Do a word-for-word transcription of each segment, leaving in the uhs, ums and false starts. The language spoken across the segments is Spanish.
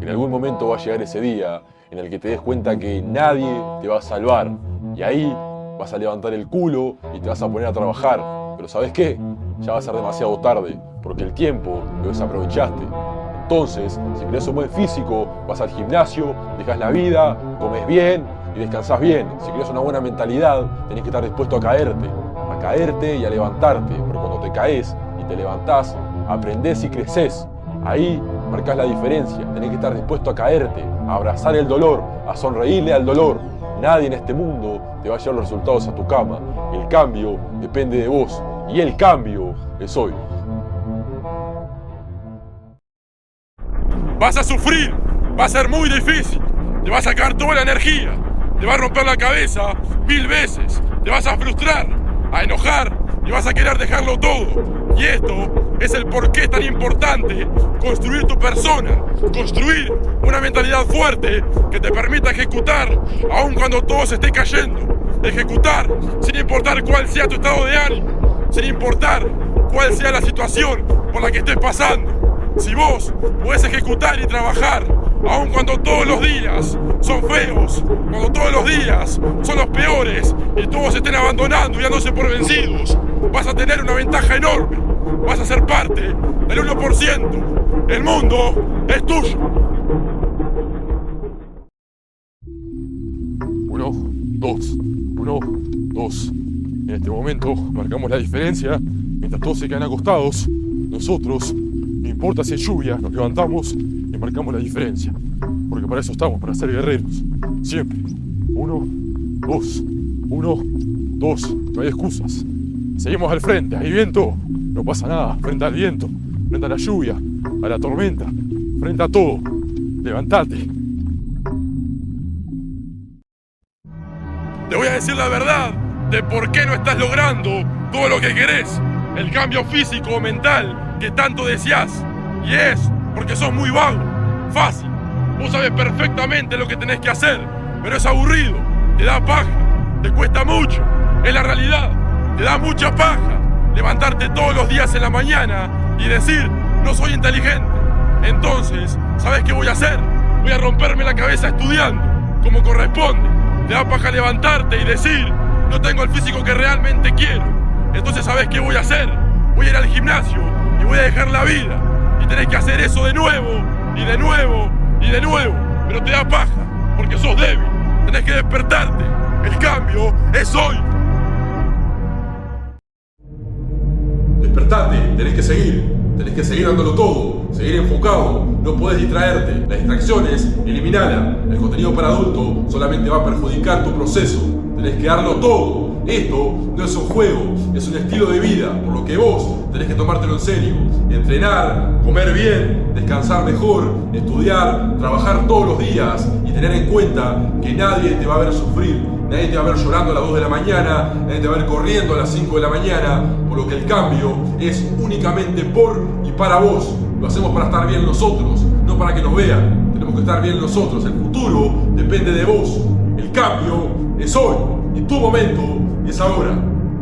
algún momento va a llegar ese día en el que te des cuenta que nadie te va a salvar. Y ahí vas a levantar el culo y te vas a poner a trabajar. Pero ¿sabes qué? Ya va a ser demasiado tarde, porque el tiempo lo desaprovechaste. Entonces, si querés un buen físico, vas al gimnasio, dejas la vida, comes bien y descansás bien. Si querés una buena mentalidad, tenés que estar dispuesto a caerte. A caerte y a levantarte, porque cuando te caes y te levantás, aprendés y creces. Ahí marcás la diferencia. Tenés que estar dispuesto a caerte, a abrazar el dolor, a sonreírle al dolor. Nadie en este mundo te va a llevar los resultados a tu cama. El cambio depende de vos. Y el cambio es hoy. Vas a sufrir, va a ser muy difícil. Te va a sacar toda la energía. Te va a romper la cabeza mil veces. Te vas a frustrar, a enojar y vas a querer dejarlo todo. Y esto es el por qué es tan importante construir tu persona, construir una mentalidad fuerte que te permita ejecutar aun cuando todo se esté cayendo. Ejecutar sin importar cuál sea tu estado de ánimo, sin importar cuál sea la situación por la que estés pasando. Si vos podés ejecutar y trabajar aun cuando todos los días son feos, cuando todos los días son los peores y todos estén abandonando y dándose por vencidos, vas a tener una ventaja enorme. Vas a ser parte del uno por ciento. El mundo es tuyo. Uno, dos, uno, dos. En este momento marcamos la diferencia. Mientras todos se quedan acostados, nosotros, no importa si hay lluvia, nos levantamos y marcamos la diferencia. Porque para eso estamos, para ser guerreros. Siempre. Uno, dos, uno, dos. No hay excusas. Seguimos al frente, hay viento. No pasa nada, frente al viento, frente a la lluvia, a la tormenta, frente a todo. Levantate. Te voy a decir la verdad de por qué no estás logrando todo lo que querés. El cambio físico o mental que tanto deseás. Y es porque sos muy vago, fácil. Vos sabés perfectamente lo que tenés que hacer, pero es aburrido, te da paja, te cuesta mucho. Es la realidad, te da mucha paja levantarte todos los días en la mañana y decir, no soy inteligente. Entonces, ¿sabes qué voy a hacer? Voy a romperme la cabeza estudiando, como corresponde. Te da paja levantarte y decir, no tengo el físico que realmente quiero. Entonces, ¿sabes qué voy a hacer? Voy a ir al gimnasio y voy a dejar la vida. Y tenés que hacer eso de nuevo, y de nuevo, y de nuevo. Pero te da paja, porque sos débil. Tenés que despertarte. El cambio es hoy. Despertate, tenés que seguir, tenés que seguir dándolo todo, seguir enfocado, no podés distraerte, las distracciones, eliminala, el contenido para adulto solamente va a perjudicar tu proceso, tenés que darlo todo, esto no es un juego, es un estilo de vida, por lo que vos tenés que tomártelo en serio, entrenar, comer bien, descansar mejor, estudiar, trabajar todos los días y tener en cuenta que nadie te va a ver sufrir. Nadie te va a ver llorando a las dos de la mañana, nadie te va a ver corriendo a las cinco de la mañana, por lo que el cambio es únicamente por y para vos. Lo hacemos para estar bien nosotros, no para que nos vean. Tenemos que estar bien nosotros, el futuro depende de vos. El cambio es hoy, y tu momento es ahora.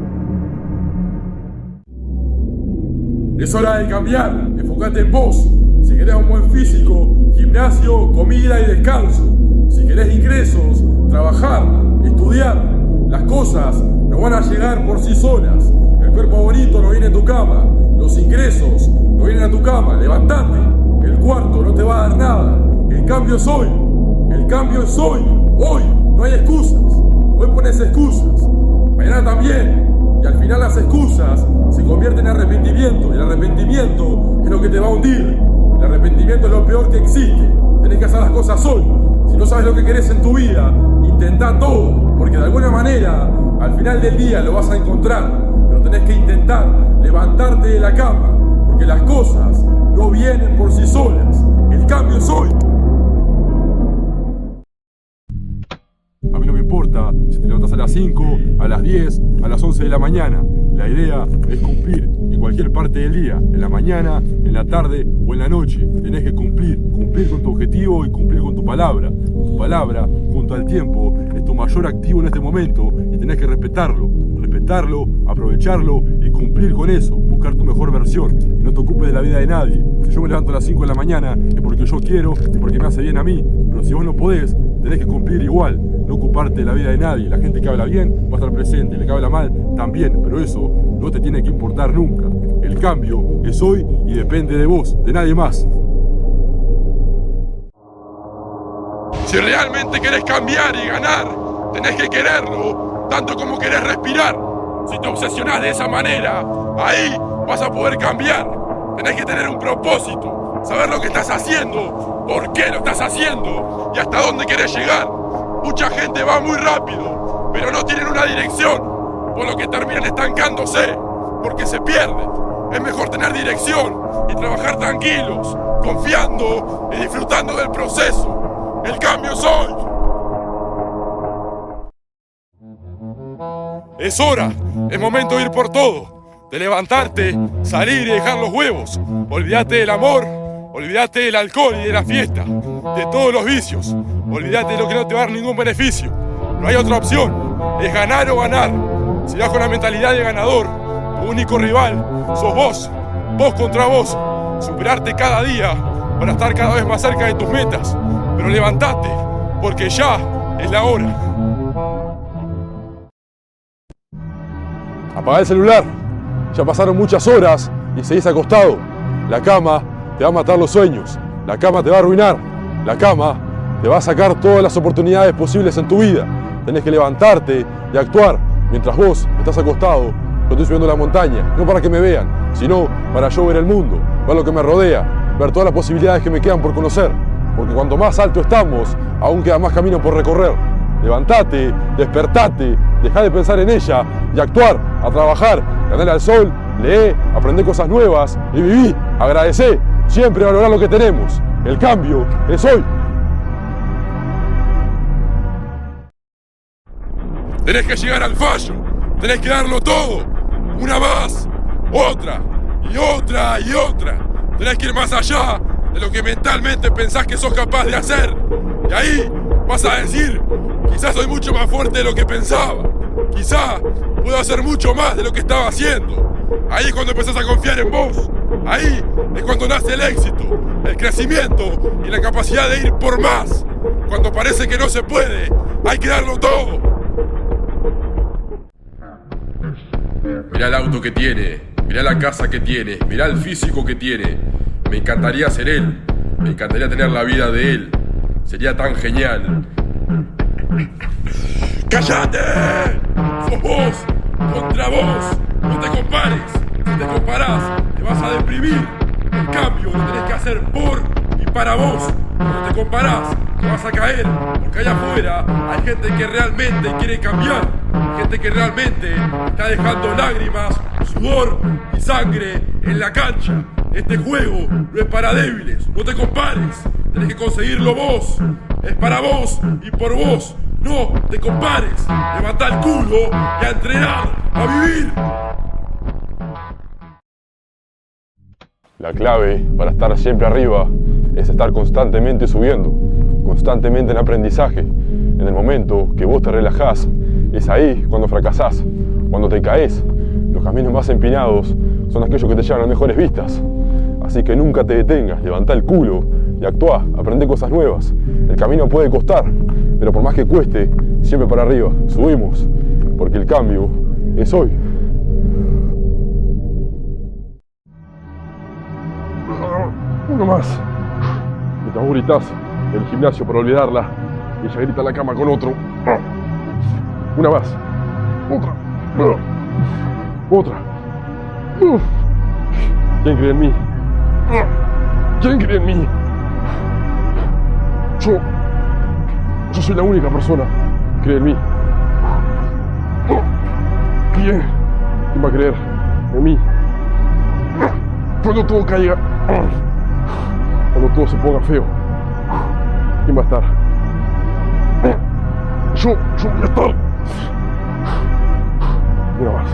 Es hora de cambiar, enfócate en vos. Si querés un buen físico, gimnasio, comida y descanso. Si querés ingresos, trabajar, estudiar. Las cosas no van a llegar por sí solas. El cuerpo bonito no viene en tu cama. Los ingresos no vienen a tu cama. Levantate. El cuarto no te va a dar nada. El cambio es hoy. El cambio es hoy. Hoy no hay excusas. Hoy pones excusas. Mañana también. Y al final las excusas se convierten en arrepentimiento. Y el arrepentimiento es lo que te va a hundir. El arrepentimiento es lo peor que existe. Tenés que hacer las cosas hoy. Si no sabes lo que querés en tu vida, intentá todo, porque de alguna manera, al final del día lo vas a encontrar, pero tenés que intentar levantarte de la cama, porque las cosas no vienen por sí solas. El cambio es hoy. A mí no me importa si te levantás a las cinco, a las diez, a las once de la mañana. La idea es cumplir en cualquier parte del día, en la mañana, en la tarde o en la noche. Tenés que cumplir, cumplir con tu objetivo y cumplir con tu palabra. Tu palabra, junto al tiempo, es tu mayor activo en este momento y tenés que respetarlo. Respetarlo, aprovecharlo y cumplir con eso, buscar tu mejor versión y no te ocupes de la vida de nadie. Si yo me levanto a las cinco de la mañana es porque yo quiero y porque me hace bien a mí, pero si vos no podés, tenés que cumplir igual, no ocuparte de la vida de nadie. La gente que habla bien va a estar presente, y la que habla mal también, pero eso no te tiene que importar nunca. El cambio es hoy y depende de vos, de nadie más. Si realmente querés cambiar y ganar, tenés que quererlo, tanto como querés respirar. Si te obsesionás de esa manera, ahí vas a poder cambiar. Tenés que tener un propósito, saber lo que estás haciendo, por qué lo estás haciendo y hasta dónde querés llegar. Mucha gente va muy rápido, pero no tienen una dirección, por lo que terminan estancándose, porque se pierden. Es mejor tener dirección y trabajar tranquilos, confiando y disfrutando del proceso. El cambio es hoy. Es hora, es momento de ir por todo, de levantarte, salir y dejar los huevos. Olvídate del amor, olvídate del alcohol y de la fiesta, de todos los vicios. Olvídate de lo que no te va a dar ningún beneficio. No hay otra opción, es ganar o ganar. Si vas con la mentalidad de ganador, tu único rival sos vos, vos contra vos. Superarte cada día para estar cada vez más cerca de tus metas. Pero levantate, porque ya es la hora. Apagá el celular. Ya pasaron muchas horas y seguís acostado. La cama te va a matar los sueños. La cama te va a arruinar. La cama te va a sacar todas las oportunidades posibles en tu vida. Tenés que levantarte y actuar mientras vos estás acostado. Yo estoy subiendo la montaña, no para que me vean, sino para yo ver el mundo, ver lo que me rodea, ver todas las posibilidades que me quedan por conocer. Porque cuanto más alto estamos, aún queda más camino por recorrer. Levantate, despertate, dejá de pensar en ella y actuar, a trabajar, ganar al sol, lee, aprender cosas nuevas y viví, agradecé, siempre valorar lo que tenemos. El cambio es hoy. Tenés que llegar al fallo, tenés que darlo todo, una más, otra y otra y otra. Tenés que ir más allá de lo que mentalmente pensás que sos capaz de hacer. Y ahí vas a decir, quizás soy mucho más fuerte de lo que pensaba. Quizás puedo hacer mucho más de lo que estaba haciendo. Ahí es cuando empezás a confiar en vos. Ahí es cuando nace el éxito, el crecimiento y la capacidad de ir por más. Cuando parece que no se puede, hay que darlo todo. Mirá el auto que tiene, mirá la casa que tiene, mirá el físico que tiene. Me encantaría ser él, me encantaría tener la vida de él. Sería tan genial. ¡Cállate! ¡Sos vos! ¡Contra vos! ¡No te compares! Si te comparás, te vas a deprimir. En cambio, lo tenés que hacer por y para vos. Cuando te comparás, te vas a caer. Porque allá afuera hay gente que realmente quiere cambiar. Gente que realmente está dejando lágrimas, sudor y sangre en la cancha. Este juego no es para débiles, no te compares. Tenés que conseguirlo vos. Es para vos y por vos. No te compares. Levantá el culo y a entrenar, a vivir. La clave para estar siempre arriba es estar constantemente subiendo, constantemente en aprendizaje. En el momento que vos te relajás, es ahí cuando fracasás, cuando te caes. Los caminos más empinados son aquellos que te llevan a mejores vistas. Así que nunca te detengas, levantá el culo y actuá, aprende cosas nuevas. El camino puede costar, pero por más que cueste, siempre para arriba, subimos, porque el cambio es hoy. Uno más. Mientras vos gritás del gimnasio para olvidarla, y ella grita en la cama con otro. Una más. Otra. Otra. ¿Quién cree en mí? ¿Quién cree en mí? Yo. Yo soy la única persona que cree en mí. ¿Quién? ¿Quién va a creer en mí? Cuando todo caiga. Cuando todo se ponga feo. ¿Quién va a estar? Yo, yo voy a estar. Una más.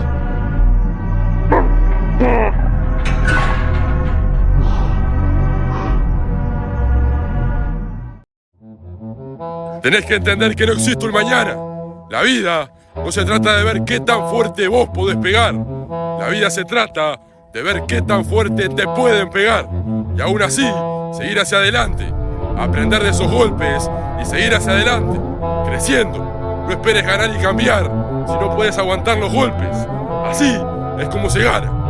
Tenés que entender que no existe un mañana. La vida no se trata de ver qué tan fuerte vos podés pegar. La vida se trata de ver qué tan fuerte te pueden pegar y aún así seguir hacia adelante, aprender de esos golpes y seguir hacia adelante, creciendo. No esperes ganar y cambiar si no puedes aguantar los golpes. Así es como se gana.